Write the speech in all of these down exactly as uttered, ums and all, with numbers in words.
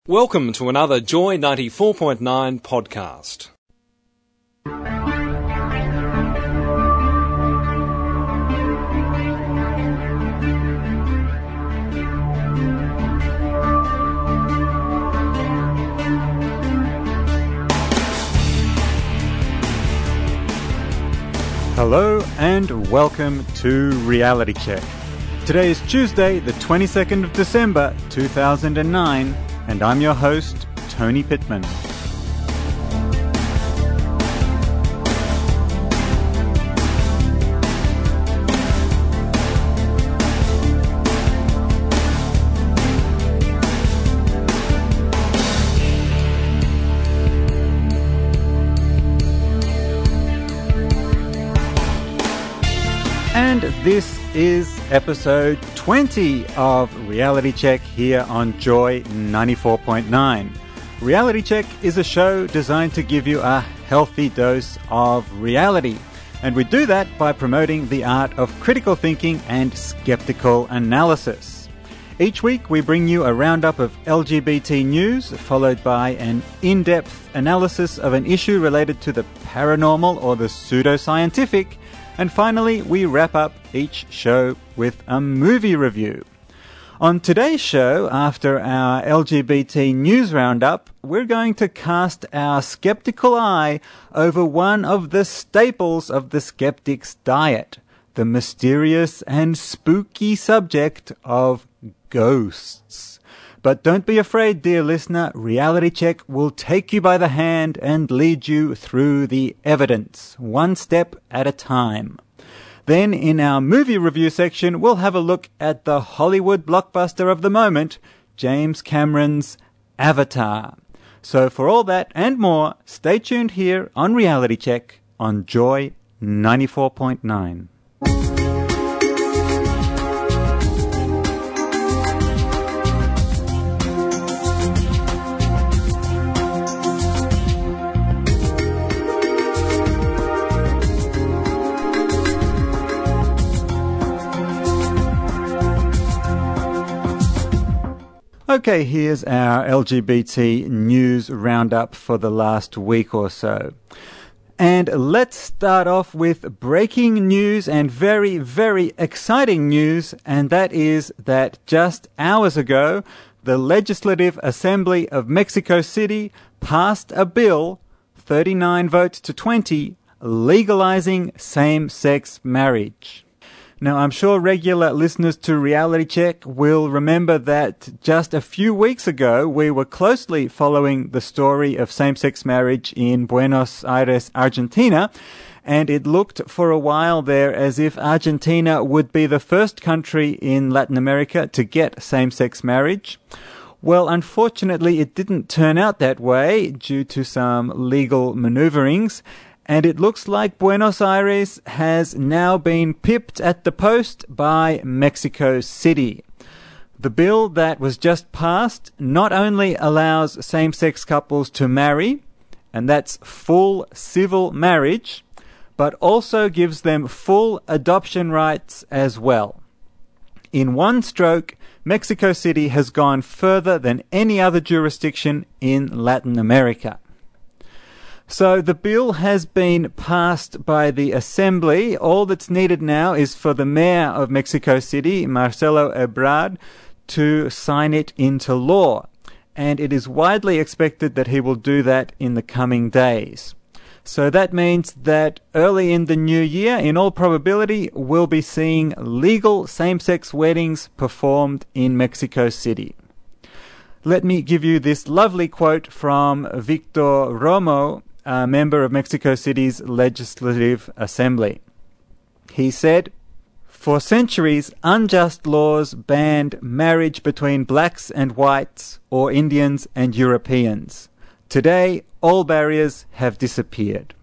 Welcome to another Joy ninety-four point nine podcast. Hello and welcome to Reality Check. Today is Tuesday, the twenty-second of December, two thousand nine, and I'm your host, Tony Pittman. And this is episode twenty of Reality Check here on Joy ninety-four point nine. Reality Check is a show designed to give you a healthy dose of reality. And we do that by promoting the art of critical thinking and skeptical analysis. Each week we bring you a roundup of L G B T news, followed by an in-depth analysis of an issue related to the paranormal or the pseudoscientific. And finally, we wrap up each show with a movie review. On today's show, after our L G B T news roundup, we're going to cast our skeptical eye over one of the staples of the skeptic's diet, the mysterious and spooky subject of ghosts. But don't be afraid, dear listener, Reality Check will take you by the hand and lead you through the evidence, one step at a time. Then, in our movie review section, we'll have a look at the Hollywood blockbuster of the moment, James Cameron's Avatar. So for all that and more, stay tuned here on Reality Check on Joy ninety-four point nine. Okay, here's our L G B T news roundup for the last week or so. And let's start off with breaking news and very, very exciting news, and that is that just hours ago, the Legislative Assembly of Mexico City passed a bill, thirty-nine votes to twenty, legalizing same-sex marriage. Now, I'm sure regular listeners to Reality Check will remember that just a few weeks ago, we were closely following the story of same-sex marriage in Buenos Aires, Argentina, and it looked for a while there as if Argentina would be the first country in Latin America to get same-sex marriage. Well, unfortunately, it didn't turn out that way due to some legal maneuverings. And it looks like Buenos Aires has now been pipped at the post by Mexico City. The bill that was just passed not only allows same-sex couples to marry, and that's full civil marriage, but also gives them full adoption rights as well. In one stroke, Mexico City has gone further than any other jurisdiction in Latin America. So the bill has been passed by the Assembly. All that's needed now is for the Mayor of Mexico City, Marcelo Ebrard, to sign it into law. And it is widely expected that he will do that in the coming days. So that means that early in the new year, in all probability, we'll be seeing legal same-sex weddings performed in Mexico City. Let me give you this lovely quote from Victor Romo, a member of Mexico City's Legislative Assembly. He said, "For centuries, unjust laws banned marriage between blacks and whites or Indians and Europeans. Today, all barriers have disappeared."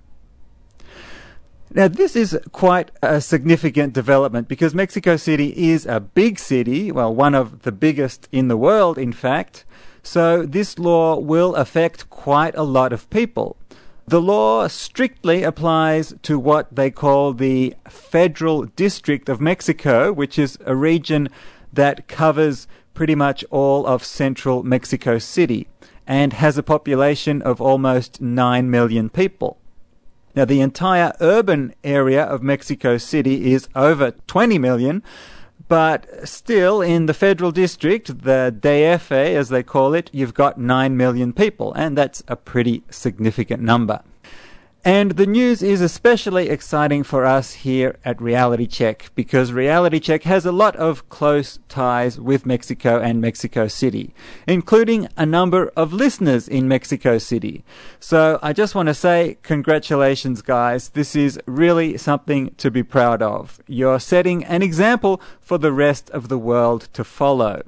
Now, this is quite a significant development because Mexico City is a big city, well, one of the biggest in the world, in fact. So this law will affect quite a lot of people. The law strictly applies to what they call the Federal District of Mexico, which is a region that covers pretty much all of central Mexico City and has a population of almost nine million people. Now, the entire urban area of Mexico City is over twenty million, but still in the federal district, the D F A as they call it, you've got nine million people, and that's a pretty significant number. And the news is especially exciting for us here at Reality Check because Reality Check has a lot of close ties with Mexico and Mexico City, including a number of listeners in Mexico City. So I just want to say congratulations, guys. This is really something to be proud of. You're setting an example for the rest of the world to follow.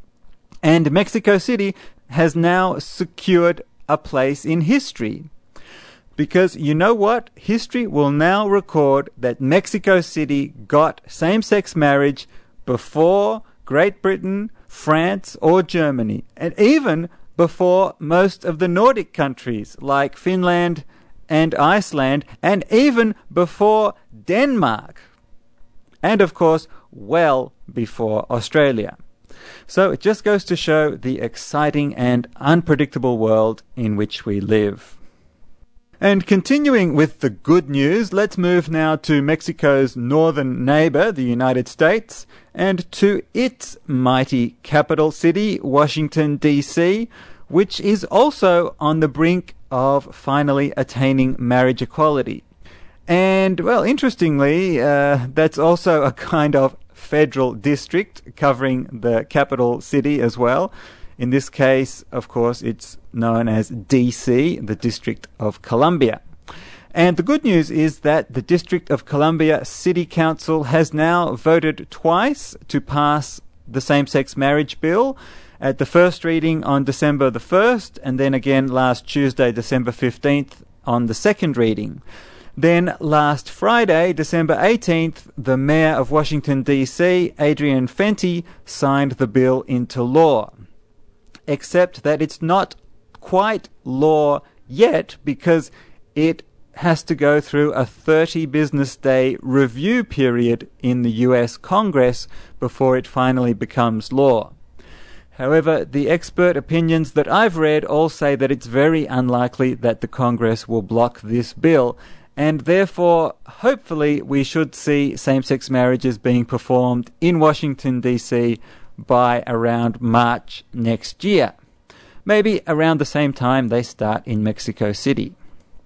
And Mexico City has now secured a place in history. Because you know what? History will now record that Mexico City got same-sex marriage before Great Britain, France, or Germany, and even before most of the Nordic countries like Finland and Iceland, and even before Denmark. And of course, well before Australia. So it just goes to show the exciting and unpredictable world in which we live. And continuing with the good news, let's move now to Mexico's northern neighbor, the United States, and to its mighty capital city, Washington, D C, which is also on the brink of finally attaining marriage equality. And, well, interestingly, uh, that's also a kind of federal district covering the capital city as well. In this case, of course, it's known as D C, the District of Columbia. And the good news is that the District of Columbia City Council has now voted twice to pass the same-sex marriage bill, at the first reading on December the first, and then again last Tuesday, December fifteenth, on the second reading. Then last Friday, December eighteenth, the Mayor of Washington, D C, Adrian Fenty, signed the bill into law. Except that it's not quite law yet because it has to go through a thirty business day review period in the U S Congress before it finally becomes law. However, the expert opinions that I've read all say that it's very unlikely that the Congress will block this bill, and therefore, hopefully, we should see same-sex marriages being performed in Washington, D C by around March next year. Maybe around the same time they start in Mexico City.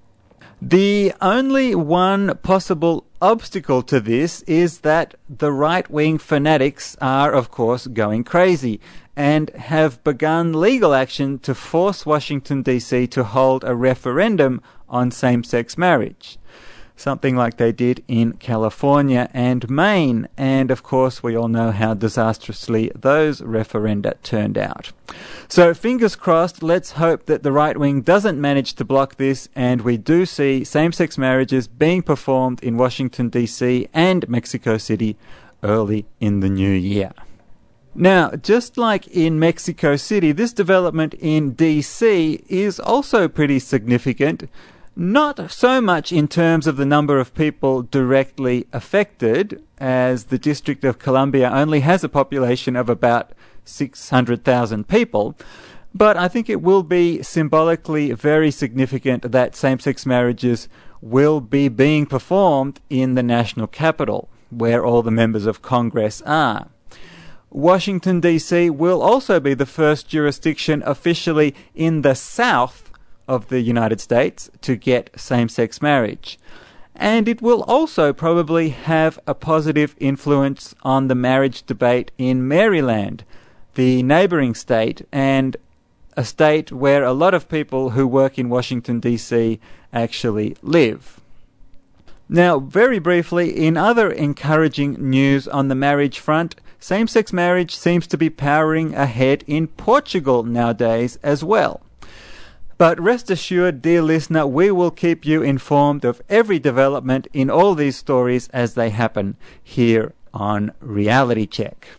The only one possible obstacle to this is that the right-wing fanatics are, of course, going crazy and have begun legal action to force Washington, D C to hold a referendum on same-sex marriage. Something like they did in California and Maine, and of course we all know how disastrously those referenda turned out. So fingers crossed, let's hope that the right wing doesn't manage to block this and we do see same-sex marriages being performed in Washington, D C and Mexico City early in the new year. Now, just like in Mexico City, this development in D C is also pretty significant. Not so much in terms of the number of people directly affected, as the District of Columbia only has a population of about six hundred thousand people, but I think it will be symbolically very significant that same-sex marriages will be being performed in the national capital, where all the members of Congress are. Washington, D C will also be the first jurisdiction officially in the South of the United States to get same-sex marriage. And it will also probably have a positive influence on the marriage debate in Maryland, the neighboring state, and a state where a lot of people who work in Washington, D C actually live. Now, very briefly, in other encouraging news on the marriage front, same-sex marriage seems to be powering ahead in Portugal nowadays as well. But rest assured, dear listener, we will keep you informed of every development in all these stories as they happen here on Reality Check.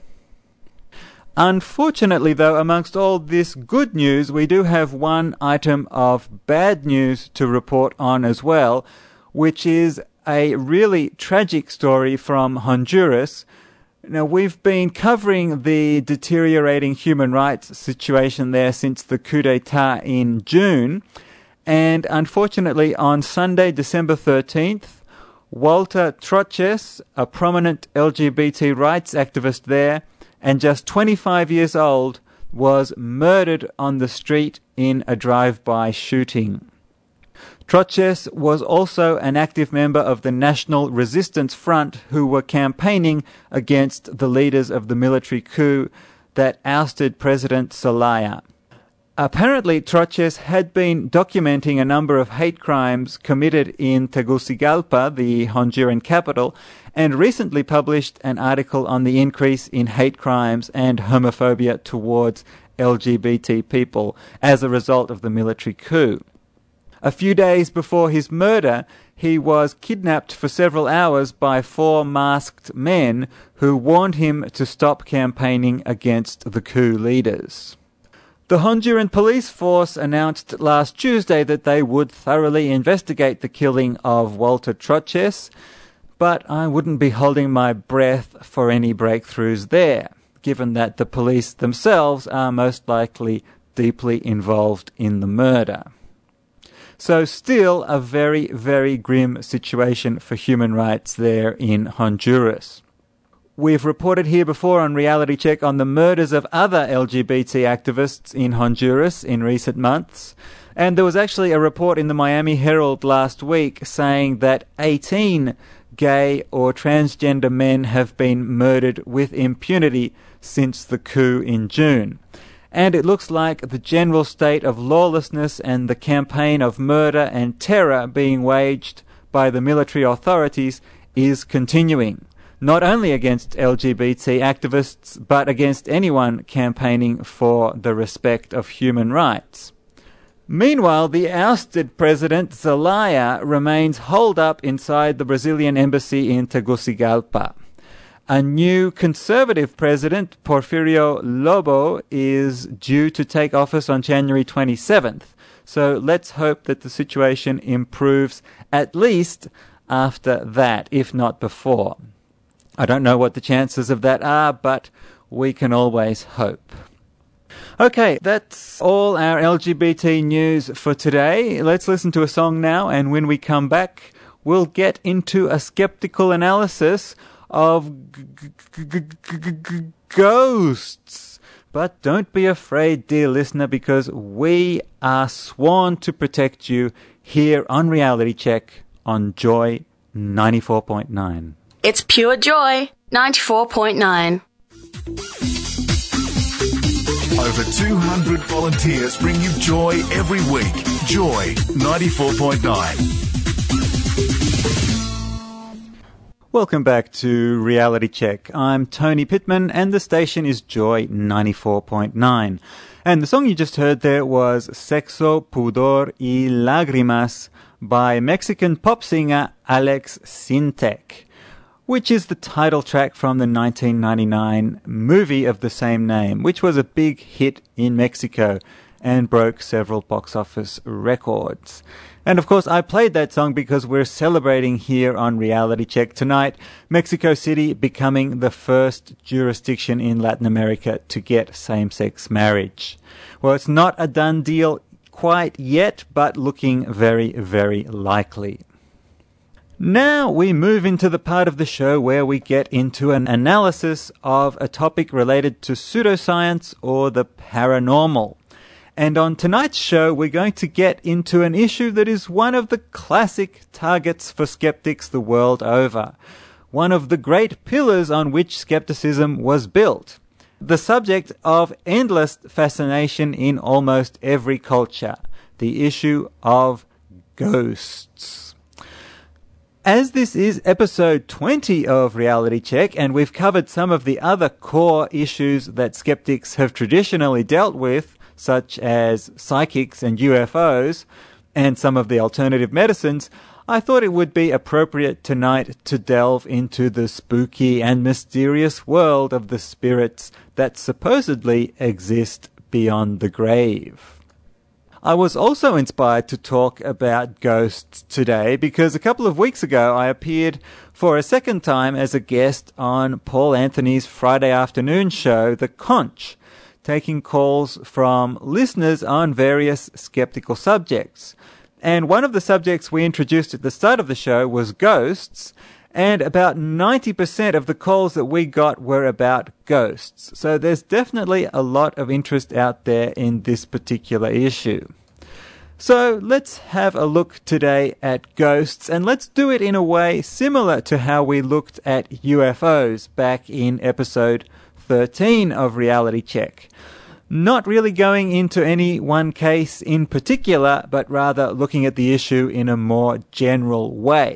Unfortunately, though, amongst all this good news, we do have one item of bad news to report on as well, which is a really tragic story from Honduras, Now, we've been covering the deteriorating human rights situation there since the coup d'etat in June. And unfortunately, on Sunday, December thirteenth, Walter Troches, a prominent L G B T rights activist there, and just twenty-five years old, was murdered on the street in a drive-by shooting. Troches was also an active member of the National Resistance Front who were campaigning against the leaders of the military coup that ousted President Zelaya. Apparently, Troches had been documenting a number of hate crimes committed in Tegucigalpa, the Honduran capital, and recently published an article on the increase in hate crimes and homophobia towards L G B T people as a result of the military coup. A few days before his murder, he was kidnapped for several hours by four masked men who warned him to stop campaigning against the coup leaders. The Honduran police force announced last Tuesday that they would thoroughly investigate the killing of Walter Troches, but I wouldn't be holding my breath for any breakthroughs there, given that the police themselves are most likely deeply involved in the murder. So still a very, very grim situation for human rights there in Honduras. We've reported here before on Reality Check on the murders of other L G B T activists in Honduras in recent months. And there was actually a report in the Miami Herald last week saying that eighteen gay or transgender men have been murdered with impunity since the coup in June. And it looks like the general state of lawlessness and the campaign of murder and terror being waged by the military authorities is continuing, not only against L G B T activists, but against anyone campaigning for the respect of human rights. Meanwhile, the ousted President Zelaya remains holed up inside the Brazilian embassy in Tegucigalpa. A new conservative president, Porfirio Lobo, is due to take office on January twenty-seventh. So let's hope that the situation improves at least after that, if not before. I don't know what the chances of that are, but we can always hope. Okay, that's all our L G B T news for today. Let's listen to a song now, and when we come back, we'll get into a skeptical analysis of g- g- g- g- g- ghosts. But don't be afraid, dear listener, because we are sworn to protect you here on Reality Check on Joy ninety-four point nine. It's pure joy, ninety-four point nine. Over two hundred volunteers bring you joy every week. Joy ninety-four point nine. Welcome back to Reality Check. I'm Tony Pittman and the station is Joy ninety-four point nine. And the song you just heard there was Sexo, Pudor y Lágrimas by Mexican pop singer Alex Sintek, which is the title track from the nineteen ninety-nine movie of the same name, which was a big hit in Mexico and broke several box office records. And of course, I played that song because we're celebrating here on Reality Check tonight, Mexico City becoming the first jurisdiction in Latin America to get same-sex marriage. Well, it's not a done deal quite yet, but looking very, very likely. Now we move into the part of the show where we get into an analysis of a topic related to pseudoscience or the paranormal. And on tonight's show, we're going to get into an issue that is one of the classic targets for skeptics the world over. One of the great pillars on which skepticism was built. The subject of endless fascination in almost every culture. The issue of ghosts. As this is episode twenty of Reality Check, and we've covered some of the other core issues that skeptics have traditionally dealt with, such as psychics and U F Os, and some of the alternative medicines, I thought it would be appropriate tonight to delve into the spooky and mysterious world of the spirits that supposedly exist beyond the grave. I was also inspired to talk about ghosts today because a couple of weeks ago I appeared for a second time as a guest on Paul Anthony's Friday afternoon show, The Conch, taking calls from listeners on various skeptical subjects. And one of the subjects we introduced at the start of the show was ghosts, and about ninety percent of the calls that we got were about ghosts. So there's definitely a lot of interest out there in this particular issue. So let's have a look today at ghosts, and let's do it in a way similar to how we looked at U F Os back in episode thirteen of Reality Check. Not really going into any one case in particular, but rather looking at the issue in a more general way.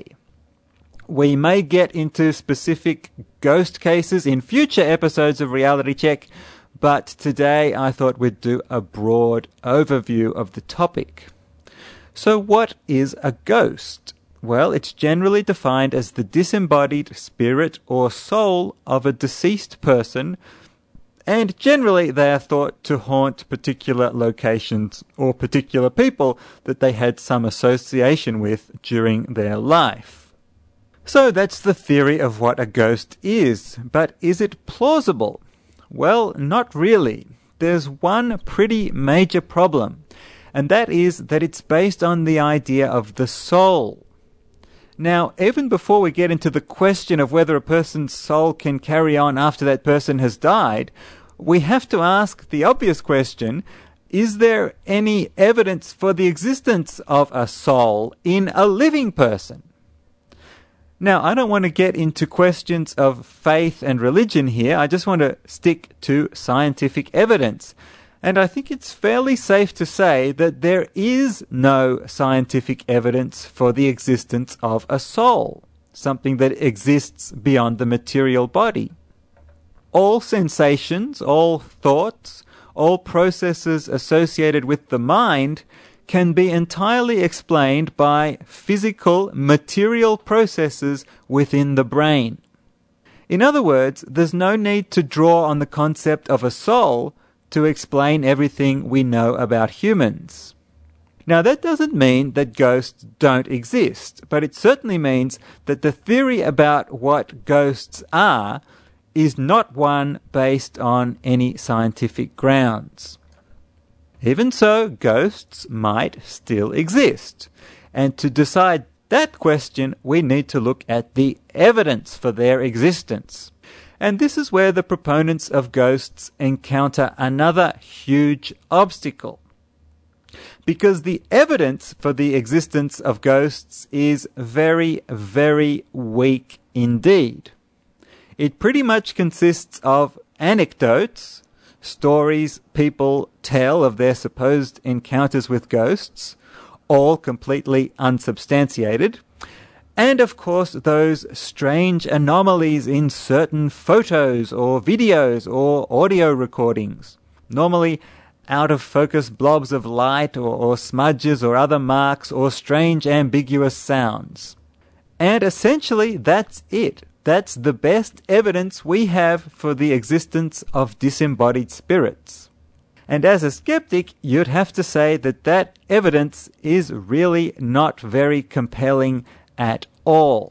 We may get into specific ghost cases in future episodes of Reality Check, but today I thought we'd do a broad overview of the topic. So what is a ghost? Well, it's generally defined as the disembodied spirit or soul of a deceased person, and generally they are thought to haunt particular locations or particular people that they had some association with during their life. So that's the theory of what a ghost is, but is it plausible? Well, not really. There's one pretty major problem, and that is that it's based on the idea of the soul. Now, even before we get into the question of whether a person's soul can carry on after that person has died, we have to ask the obvious question, is there any evidence for the existence of a soul in a living person? Now, I don't want to get into questions of faith and religion here. I just want to stick to scientific evidence. And I think it's fairly safe to say that there is no scientific evidence for the existence of a soul, something that exists beyond the material body. All sensations, all thoughts, all processes associated with the mind can be entirely explained by physical, material processes within the brain. In other words, there's no need to draw on the concept of a soul to explain everything we know about humans. Now, that doesn't mean that ghosts don't exist, but it certainly means that the theory about what ghosts are is not one based on any scientific grounds. Even so, ghosts might still exist. And to decide that question, we need to look at the evidence for their existence. And this is where the proponents of ghosts encounter another huge obstacle. Because the evidence for the existence of ghosts is very, very weak indeed. It pretty much consists of anecdotes, stories people tell of their supposed encounters with ghosts, all completely unsubstantiated, and of course those strange anomalies in certain photos or videos or audio recordings, normally out-of-focus blobs of light or, or smudges or other marks or strange ambiguous sounds. And essentially that's it. That's the best evidence we have for the existence of disembodied spirits. And as a skeptic, you'd have to say that that evidence is really not very compelling at all.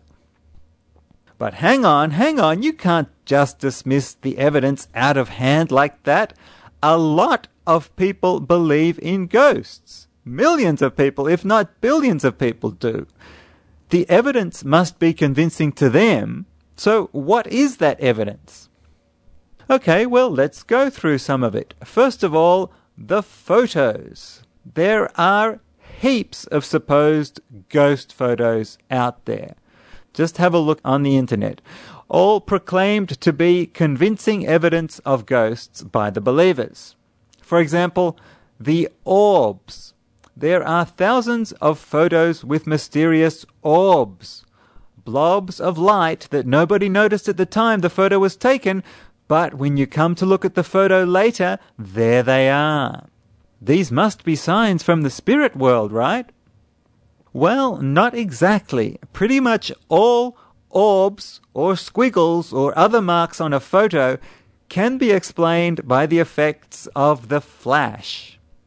But hang on, hang on, you can't just dismiss the evidence out of hand like that. A lot of people believe in ghosts. Millions of people, if not billions of people do. The evidence must be convincing to them. So what is that evidence? Okay, well, let's go through some of it. First of all, the photos. There are heaps of supposed ghost photos out there. Just have a look on the internet. All proclaimed to be convincing evidence of ghosts by the believers. For example, the orbs. There are thousands of photos with mysterious orbs. Blobs of light that nobody noticed at the time the photo was taken, but when you come to look at the photo later, there they are. These must be signs from the spirit world, right? Well, not exactly. Pretty much all orbs or squiggles or other marks on a photo can be explained by the effects of the flash.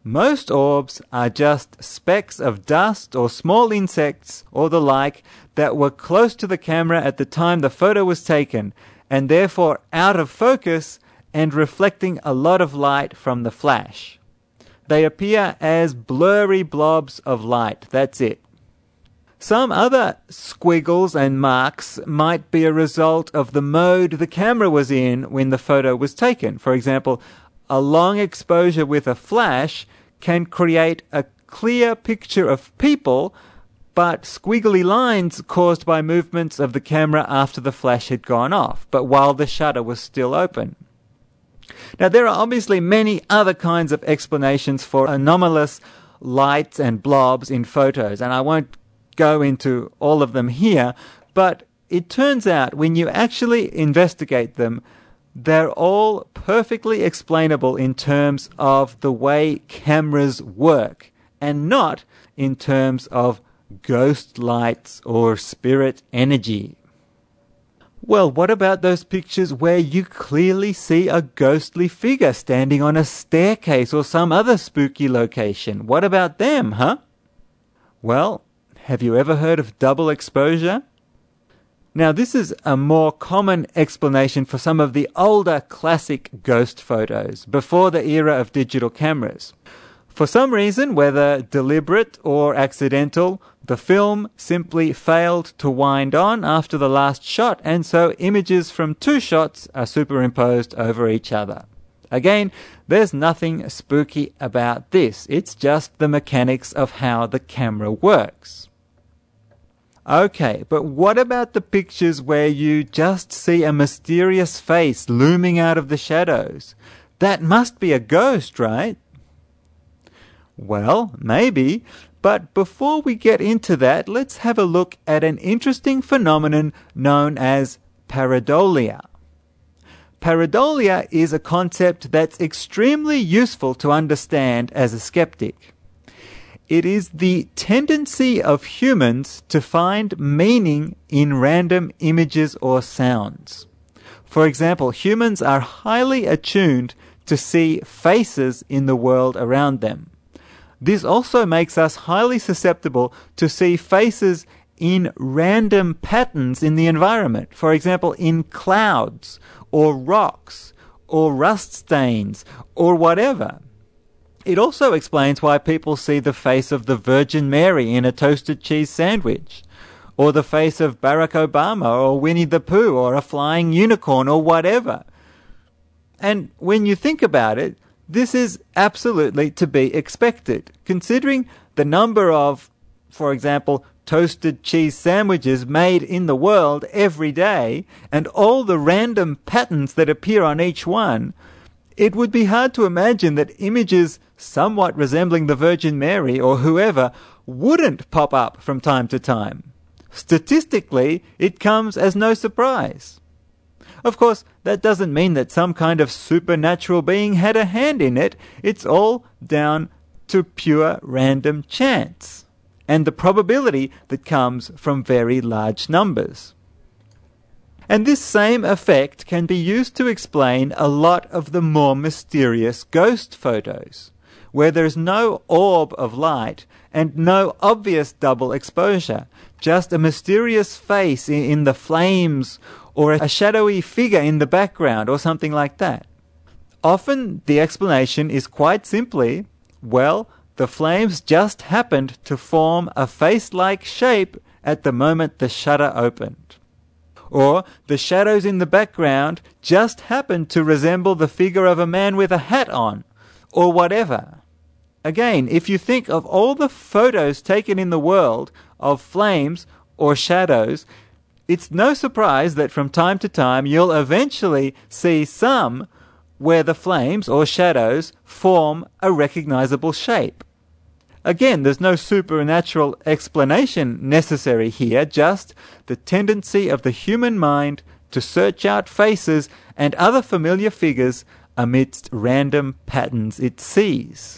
Most orbs are just specks of dust or small insects or the like that were close to the camera at the time the photo was taken, and therefore out of focus and reflecting a lot of light from the flash. They appear as blurry blobs of light, that's it. Some other squiggles and marks might be a result of the mode the camera was in when the photo was taken. For example, a long exposure with a flash can create a clear picture of people, but squiggly lines caused by movements of the camera after the flash had gone off, but while the shutter was still open. Now, there are obviously many other kinds of explanations for anomalous lights and blobs in photos, and I won't go into all of them here, but it turns out when you actually investigate them, they're all perfectly explainable in terms of the way cameras work, and not in terms of ghost lights or spirit energy. Well, what about those pictures where you clearly see a ghostly figure standing on a staircase or some other spooky location? What about them, huh? Well, have you ever heard of double exposure? Now, this is a more common explanation for some of the older classic ghost photos, before the era of digital cameras. For some reason, whether deliberate or accidental, the film simply failed to wind on after the last shot, and so images from two shots are superimposed over each other. Again, there's nothing spooky about this. It's just the mechanics of how the camera works. Okay, but what about the pictures where you just see a mysterious face looming out of the shadows? That must be a ghost, right? Well, maybe, but before we get into that, let's have a look at an interesting phenomenon known as pareidolia. Pareidolia is a concept that's extremely useful to understand as a skeptic. It is the tendency of humans to find meaning in random images or sounds. For example, humans are highly attuned to see faces in the world around them. This also makes us highly susceptible to see faces in random patterns in the environment. For example, in clouds, or rocks, or rust stains, or whatever. It also explains why people see the face of the Virgin Mary in a toasted cheese sandwich, or the face of Barack Obama, or Winnie the Pooh, or a flying unicorn, or whatever. And when you think about it, this is absolutely to be expected, considering the number of, for example, toasted cheese sandwiches made in the world every day, and all the random patterns that appear on each one. It would be hard to imagine that images somewhat resembling the Virgin Mary or whoever wouldn't pop up from time to time. Statistically, it comes as no surprise. Of course, that doesn't mean that some kind of supernatural being had a hand in it. It's all down to pure random chance and the probability that comes from very large numbers. And this same effect can be used to explain a lot of the more mysterious ghost photos, where there's no orb of light and no obvious double exposure, just a mysterious face in the flames or a shadowy figure in the background or something like that. Often the explanation is quite simply, well, the flames just happened to form a face-like shape at the moment the shutter opened. Or the shadows in the background just happened to resemble the figure of a man with a hat on, or whatever. Again, if you think of all the photos taken in the world of flames or shadows, it's no surprise that from time to time you'll eventually see some where the flames or shadows form a recognizable shape. Again, there's no supernatural explanation necessary here, just the tendency of the human mind to search out faces and other familiar figures amidst random patterns it sees.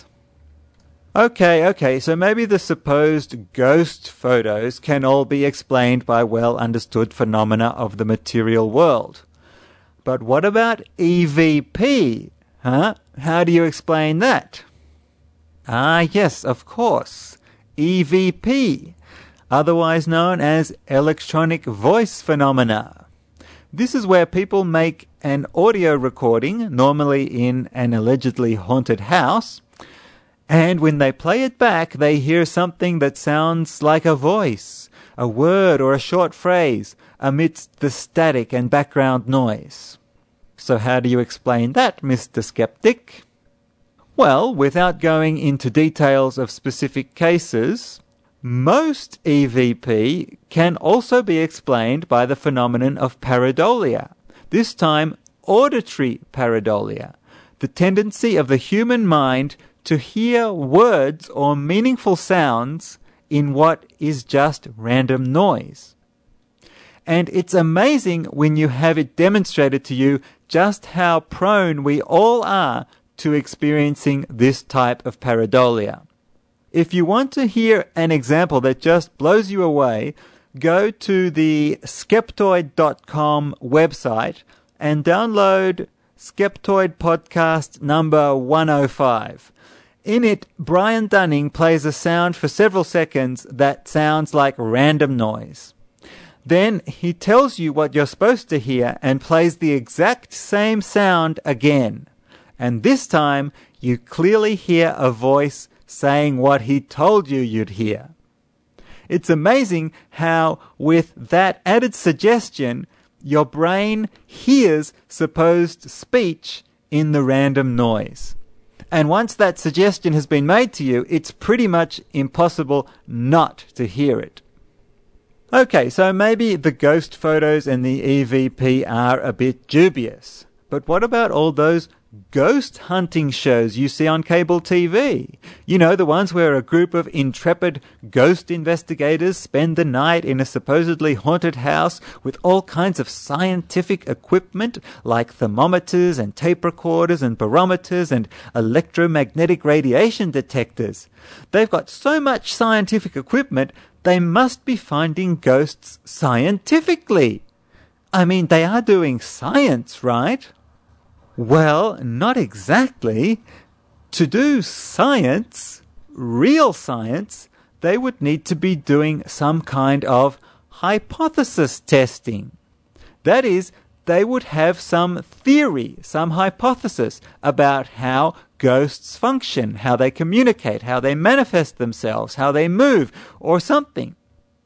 Okay, okay, so maybe the supposed ghost photos can all be explained by well-understood phenomena of the material world. But what about E V P? Huh? How do you explain that? Ah, yes, of course. E V P, otherwise known as electronic voice phenomena. This is where people make an audio recording, normally in an allegedly haunted house, and when they play it back, they hear something that sounds like a voice, a word or a short phrase, amidst the static and background noise. So how do you explain that, Mister Skeptic? Well, without going into details of specific cases, most E V P can also be explained by the phenomenon of pareidolia, this time auditory pareidolia, the tendency of the human mind to hear words or meaningful sounds in what is just random noise. And it's amazing when you have it demonstrated to you just how prone we all are to experiencing this type of pareidolia. If you want to hear an example that just blows you away, go to the skeptoid dot com website and download Skeptoid Podcast number one oh five. In it, Brian Dunning plays a sound for several seconds that sounds like random noise. Then he tells you what you're supposed to hear and plays the exact same sound again. And this time, you clearly hear a voice saying what he told you you'd hear. It's amazing how, with that added suggestion, your brain hears supposed speech in the random noise. And once that suggestion has been made to you, it's pretty much impossible not to hear it. Okay, so maybe the ghost photos and the E V P are a bit dubious. But what about all those ghost hunting shows you see on cable T V? You know, the ones where a group of intrepid ghost investigators spend the night in a supposedly haunted house with all kinds of scientific equipment like thermometers and tape recorders and barometers and electromagnetic radiation detectors. They've got so much scientific equipment, they must be finding ghosts scientifically. I mean, they are doing science, right? Well, not exactly. To do science, real science, they would need to be doing some kind of hypothesis testing. That is, they would have some theory, some hypothesis about how ghosts function, how they communicate, how they manifest themselves, how they move, or something.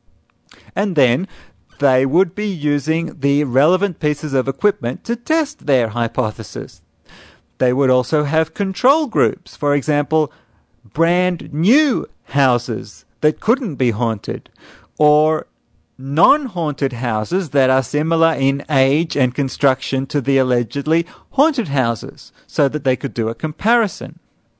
And then they would be using the relevant pieces of equipment to test their hypothesis. They would also have control groups, for example, brand new houses that couldn't be haunted, or non-haunted houses that are similar in age and construction to the allegedly haunted houses, so that they could do a comparison.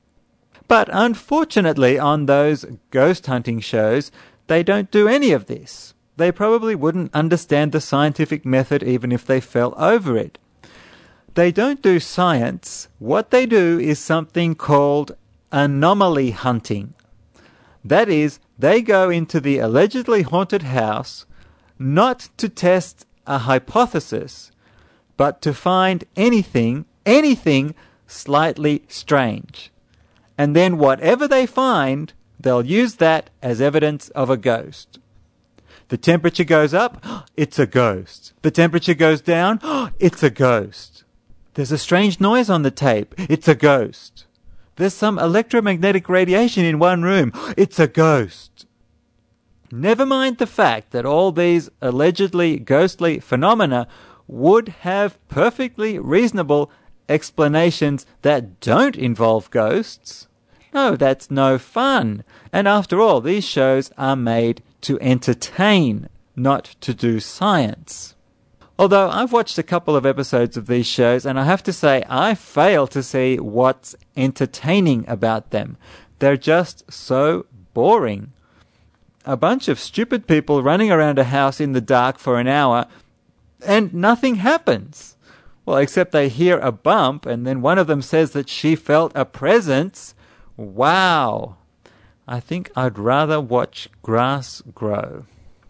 But unfortunately, on those ghost hunting shows, they don't do any of this. They probably wouldn't understand the scientific method even if they fell over it. They don't do science. What they do is something called anomaly hunting. That is, they go into the allegedly haunted house not to test a hypothesis, but to find anything, anything slightly strange. And then whatever they find, they'll use that as evidence of a ghost. The temperature goes up, it's a ghost. The temperature goes down, it's a ghost. There's a strange noise on the tape, it's a ghost. There's some electromagnetic radiation in one room, it's a ghost. Never mind the fact that all these allegedly ghostly phenomena would have perfectly reasonable explanations that don't involve ghosts. No, that's no fun. And after all, these shows are made to entertain, not to do science. Although I've watched a couple of episodes of these shows, and I have to say I fail to see what's entertaining about them. They're just so boring. A bunch of stupid people running around a house in the dark for an hour, and nothing happens. Well, except they hear a bump, and then one of them says that she felt a presence. Wow! I think I'd rather watch grass grow.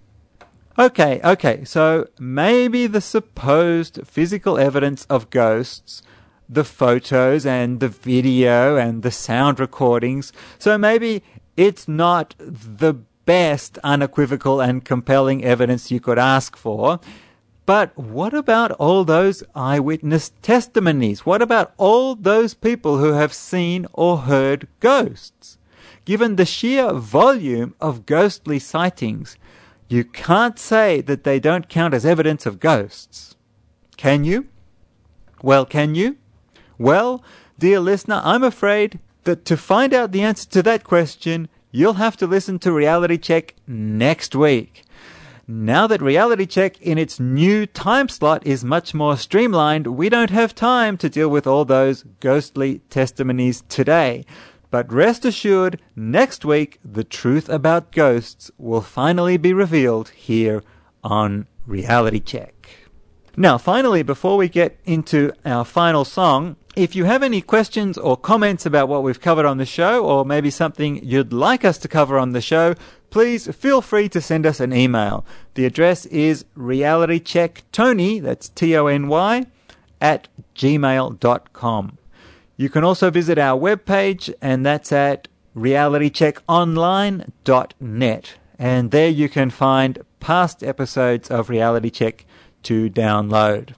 Okay, okay, so maybe the supposed physical evidence of ghosts the photos and the video and the sound recordings. So maybe it's not the best unequivocal and compelling evidence you could ask for. But what about all those eyewitness testimonies? What about all those people who have seen or heard ghosts? Given the sheer volume of ghostly sightings, you can't say that they don't count as evidence of ghosts. Can you? Well, can you? Well, dear listener, I'm afraid that to find out the answer to that question, you'll have to listen to Reality Check next week. Now that Reality Check in its new time slot is much more streamlined, we don't have time to deal with all those ghostly testimonies today. But rest assured, next week, the truth about ghosts will finally be revealed here on Reality Check. Now, finally, before we get into our final song, if you have any questions or comments about what we've covered on the show, or maybe something you'd like us to cover on the show, please feel free to send us an email. The address is realitychecktony, that's T O N Y, at gmail dot com. You can also visit our webpage, and that's at reality check online dot net. And there you can find past episodes of Reality Check to download.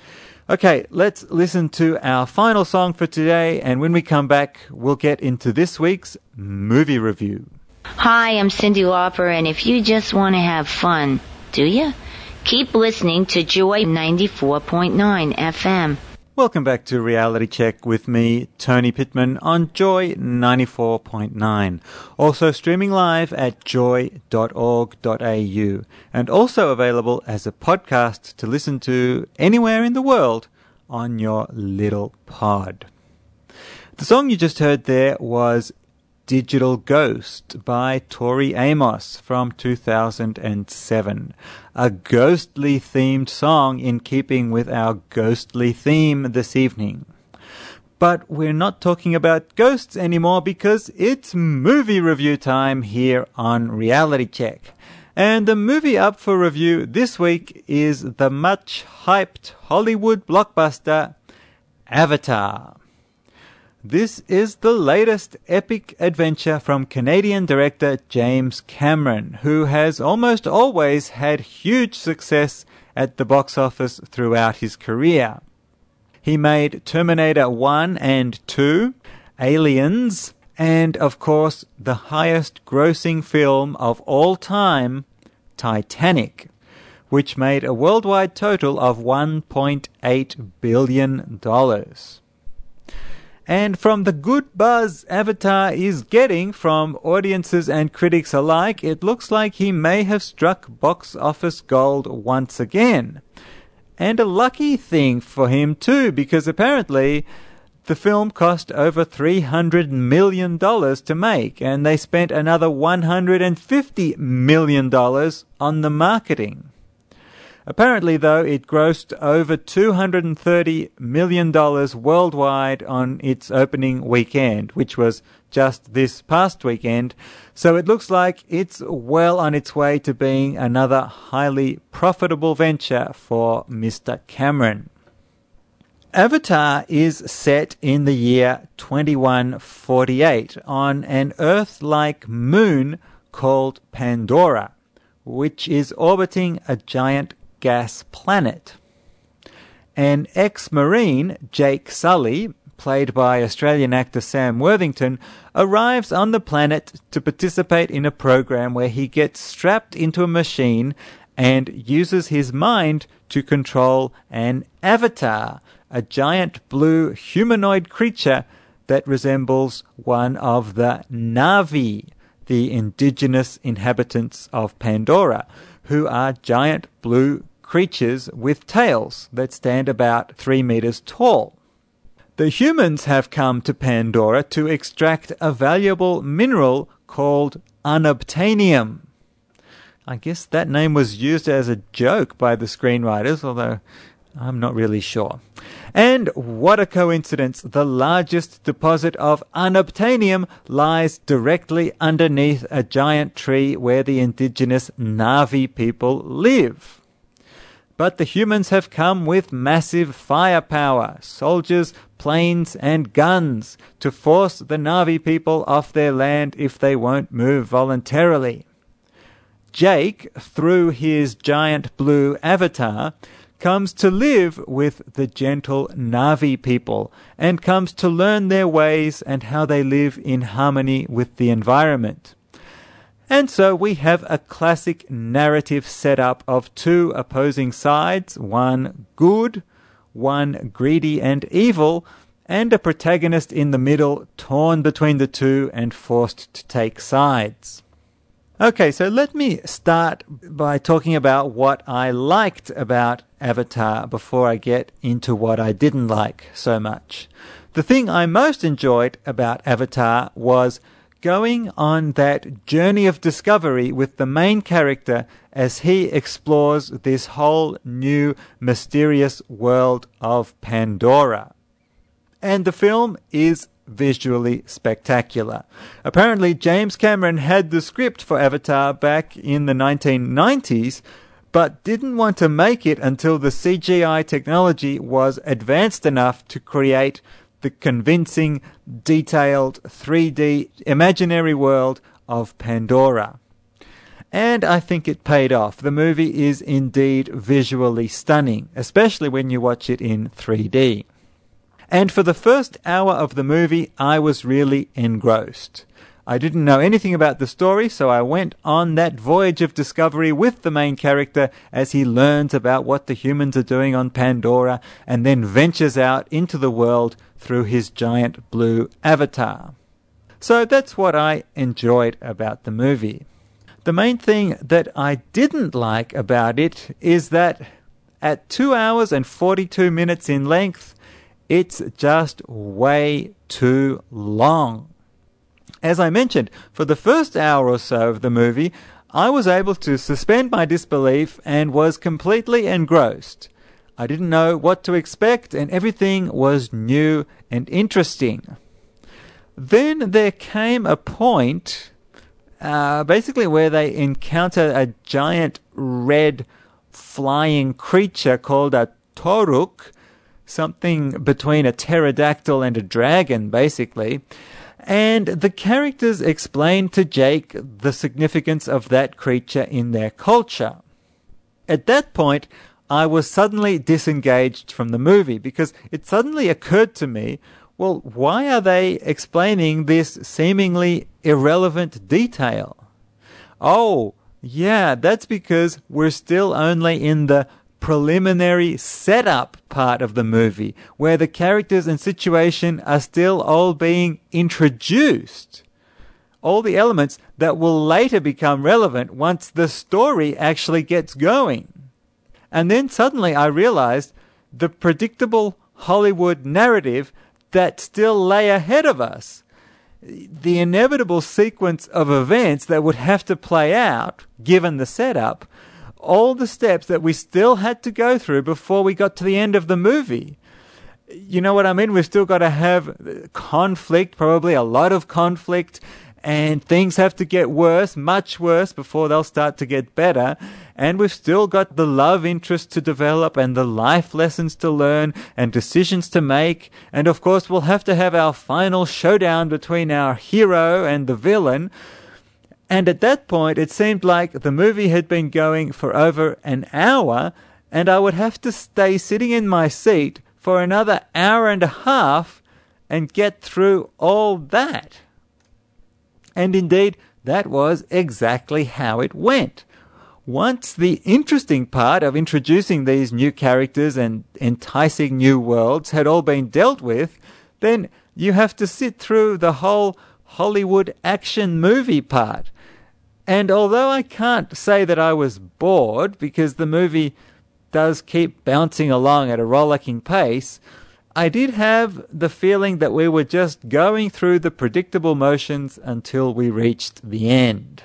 Okay, let's listen to our final song for today, and when we come back, we'll get into this week's movie review. Hi, I'm Cyndi Lauper, and if you just want to have fun, do you? Keep listening to Joy ninety-four point nine F M. Welcome back to Reality Check with me, Tony Pittman, on Joy ninety-four point nine. Also streaming live at joy dot org dot a u, and also available as a podcast to listen to anywhere in the world on your little pod. The song you just heard there was Digital Ghost by Tori Amos from two thousand seven. A ghostly themed song in keeping with our ghostly theme this evening. But we're not talking about ghosts anymore because it's movie review time here on Reality Check. And the movie up for review this week is the much hyped Hollywood blockbuster Avatar. This is the latest epic adventure from Canadian director James Cameron, who has almost always had huge success at the box office throughout his career. He made Terminator one and two, Aliens, and of course the highest grossing film of all time, Titanic, which made a worldwide total of one point eight billion dollars. And from the good buzz Avatar is getting from audiences and critics alike, it looks like he may have struck box office gold once again. And a lucky thing for him too, because apparently the film cost over three hundred million dollars to make, and they spent another one hundred fifty million dollars on the marketing. Apparently, though, it grossed over two hundred thirty million dollars worldwide on its opening weekend, which was just this past weekend. So it looks like it's well on its way to being another highly profitable venture for Mister Cameron. Avatar is set in the year twenty-one forty-eight on an Earth-like moon called Pandora, which is orbiting a giant gas planet. An ex-Marine, Jake Sully, played by Australian actor Sam Worthington, arrives on the planet to participate in a program where he gets strapped into a machine and uses his mind to control an avatar, a giant blue humanoid creature that resembles one of the Na'vi, the indigenous inhabitants of Pandora, who are giant blue creatures with tails that stand about three meters tall. The humans have come to Pandora to extract a valuable mineral called unobtainium. I guess that name was used as a joke by the screenwriters, although I'm not really sure. And what a coincidence, the largest deposit of unobtainium lies directly underneath a giant tree where the indigenous Na'vi people live. but the humans have come with massive firepower, soldiers, planes, and guns to force the Na'vi people off their land if they won't move voluntarily. Jake, through his giant blue avatar, comes to live with the gentle Na'vi people and comes to learn their ways and how they live in harmony with the environment. And so we have a classic narrative setup of two opposing sides, one good, one greedy and evil, and a protagonist in the middle torn between the two and forced to take sides. Okay, so let me start by talking about what I liked about Avatar before I get into what I didn't like so much. The thing I most enjoyed about Avatar was going on that journey of discovery with the main character as he explores this whole new mysterious world of Pandora. And the film is visually spectacular. Apparently, James Cameron had the script for Avatar back in the nineteen nineties, but didn't want to make it until the C G I technology was advanced enough to create the convincing, detailed three D imaginary world of Pandora. And I think it paid off. The movie is indeed visually stunning, especially when you watch it in three D. And for the first hour of the movie, I was really engrossed. I didn't know anything about the story, so I went on that voyage of discovery with the main character as he learns about what the humans are doing on Pandora and then ventures out into the world through his giant blue avatar. So that's what I enjoyed about the movie. The main thing that I didn't like about it is that at two hours and forty-two minutes in length, it's just way too long. As I mentioned, for the first hour or so of the movie, I was able to suspend my disbelief and was completely engrossed. I didn't know what to expect, and everything was new and interesting. Then there came a point, uh, basically where they encounter a giant red flying creature called a Toruk, something between a pterodactyl and a dragon, basically. And the characters explain to Jake the significance of that creature in their culture. At that point, I was suddenly disengaged from the movie because it suddenly occurred to me, well, why are they explaining this seemingly irrelevant detail? Oh, yeah, that's because we're still only in the preliminary setup part of the movie, where the characters and situation are still all being introduced. All the elements that will later become relevant once the story actually gets going. And then suddenly I realized the predictable Hollywood narrative that still lay ahead of us. The inevitable sequence of events that would have to play out, given the setup, all the steps that we still had to go through before we got to the end of the movie. You know what I mean? We've still got to have conflict, probably a lot of conflict, and things have to get worse, much worse, before they'll start to get better. And we've still got the love interest to develop and the life lessons to learn and decisions to make. And of course, we'll have to have our final showdown between our hero and the villain. And at that point, it seemed like the movie had been going for over an hour, and I would have to stay sitting in my seat for another hour and a half and get through all that. And indeed, that was exactly how it went. Once the interesting part of introducing these new characters and enticing new worlds had all been dealt with, then you have to sit through the whole Hollywood action movie part. And although I can't say that I was bored, because the movie does keep bouncing along at a rollicking pace, I did have the feeling that we were just going through the predictable motions until we reached the end.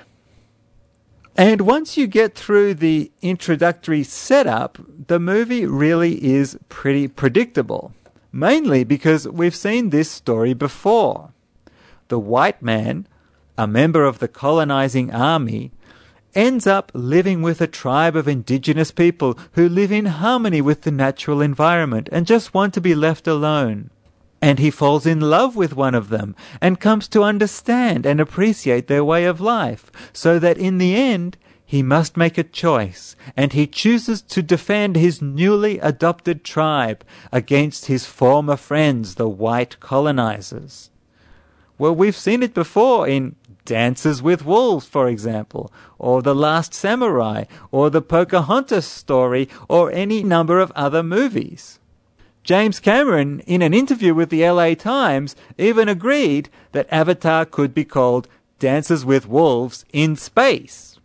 And once you get through the introductory setup, the movie really is pretty predictable, mainly because we've seen this story before. The white man, a member of the colonizing army, ends up living with a tribe of indigenous people who live in harmony with the natural environment and just want to be left alone. And he falls in love with one of them and comes to understand and appreciate their way of life, so that in the end he must make a choice, and he chooses to defend his newly adopted tribe against his former friends, the white colonizers. Well, we've seen it before in Dances with Wolves, for example, or The Last Samurai, or the Pocahontas story, or any number of other movies. James Cameron, in an interview with the L A Times, even agreed that Avatar could be called Dances with Wolves in space.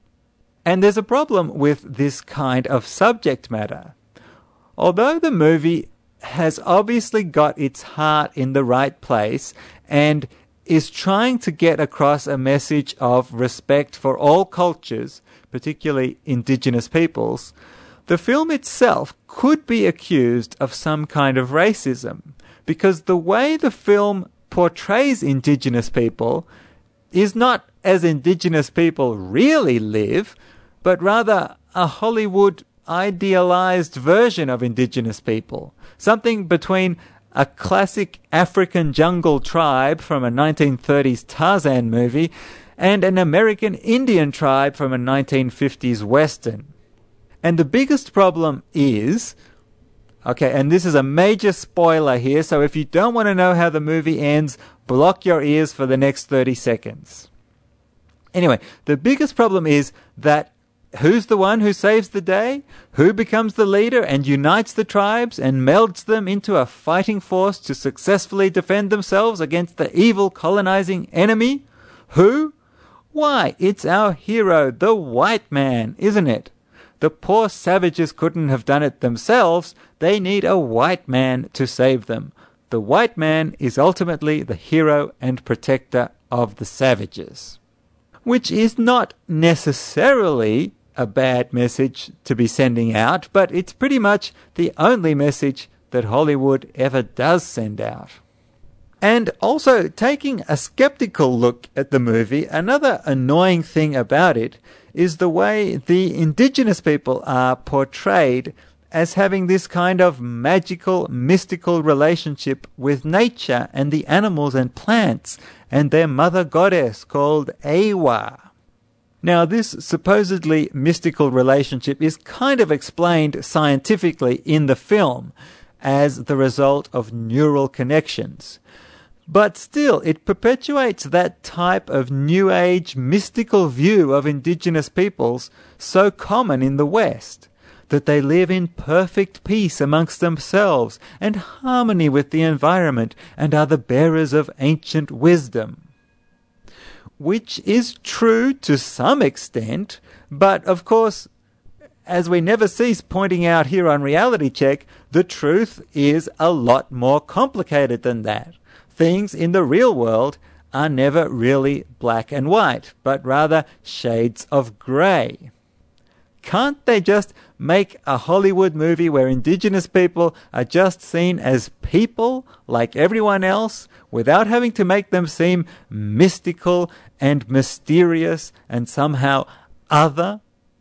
And there's a problem with this kind of subject matter. Although the movie has obviously got its heart in the right place and is trying to get across a message of respect for all cultures, particularly indigenous peoples, the film itself could be accused of some kind of racism, because the way the film portrays indigenous people is not as indigenous people really live, but rather a Hollywood idealized version of indigenous people, something between a classic African jungle tribe from a nineteen thirties Tarzan movie and an American Indian tribe from a nineteen fifties Western. And the biggest problem is, okay, and this is a major spoiler here, so if you don't want to know how the movie ends, block your ears for the next thirty seconds. Anyway, the biggest problem is that who's the one who saves the day? Who becomes the leader and unites the tribes and melds them into a fighting force to successfully defend themselves against the evil colonizing enemy? Who? Why, it's our hero, the white man, isn't it? The poor savages couldn't have done it themselves. They need a white man to save them. The white man is ultimately the hero and protector of the savages. Which is not necessarily a bad message to be sending out, but it's pretty much the only message that Hollywood ever does send out. And also, taking a skeptical look at the movie, another annoying thing about it is the way the indigenous people are portrayed as having this kind of magical, mystical relationship with nature and the animals and plants and their mother goddess called Eywa. Now, this supposedly mystical relationship is kind of explained scientifically in the film as the result of neural connections. But still, it perpetuates that type of New Age mystical view of indigenous peoples so common in the West, that they live in perfect peace amongst themselves and harmony with the environment and are the bearers of ancient wisdom. Which is true to some extent, but of course, as we never cease pointing out here on Reality Check, the truth is a lot more complicated than that. Things in the real world are never really black and white, but rather shades of grey. Can't they just make a Hollywood movie where indigenous people are just seen as people like everyone else, without having to make them seem mystical and mysterious and somehow other?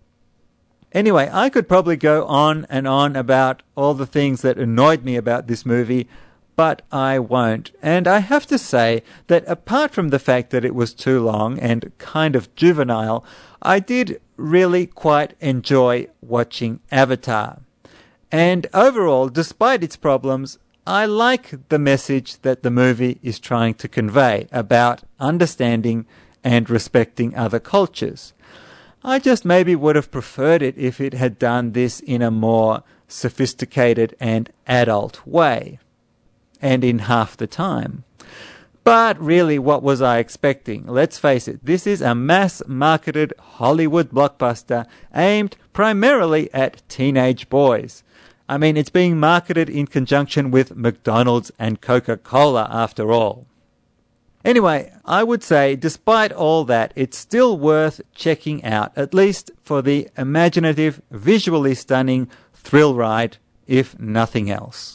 Anyway, I could probably go on and on about all the things that annoyed me about this movie, but I won't. And I have to say that apart from the fact that it was too long and kind of juvenile, I did really quite enjoy watching Avatar. And overall, despite its problems, I like the message that the movie is trying to convey about understanding and respecting other cultures. I just maybe would have preferred it if it had done this in a more sophisticated and adult way, and in half the time. But really, what was I expecting? Let's face it, this is a mass-marketed Hollywood blockbuster aimed primarily at teenage boys. I mean, it's being marketed in conjunction with McDonald's and Coca-Cola, after all. Anyway, I would say, despite all that, it's still worth checking out, at least for the imaginative, visually stunning thrill ride, if nothing else.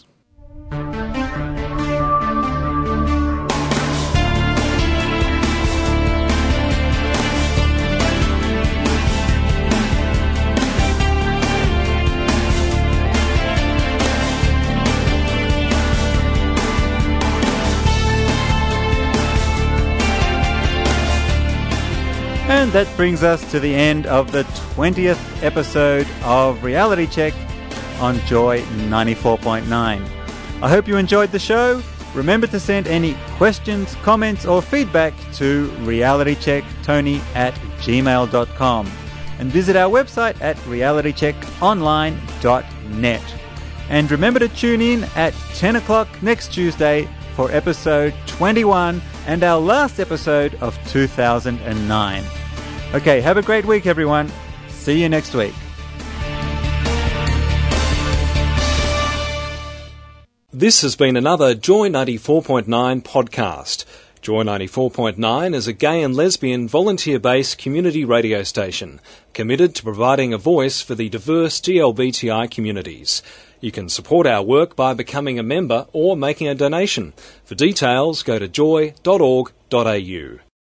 And that brings us to the end of the twentieth episode of Reality Check on Joy ninety-four point nine. I hope you enjoyed the show. Remember to send any questions, comments or feedback to realitychecktony at gmail dot com and visit our website at reality check online dot net. And remember to tune in at ten o'clock next Tuesday for episode twenty-one and our last episode of two thousand nine. Okay, have a great week everyone. See you next week. This has been another Joy ninety-four point nine podcast. Joy ninety-four point nine is a gay and lesbian volunteer-based community radio station committed to providing a voice for the diverse G L B T I communities. You can support our work by becoming a member or making a donation. For details, go to joy dot org dot a u.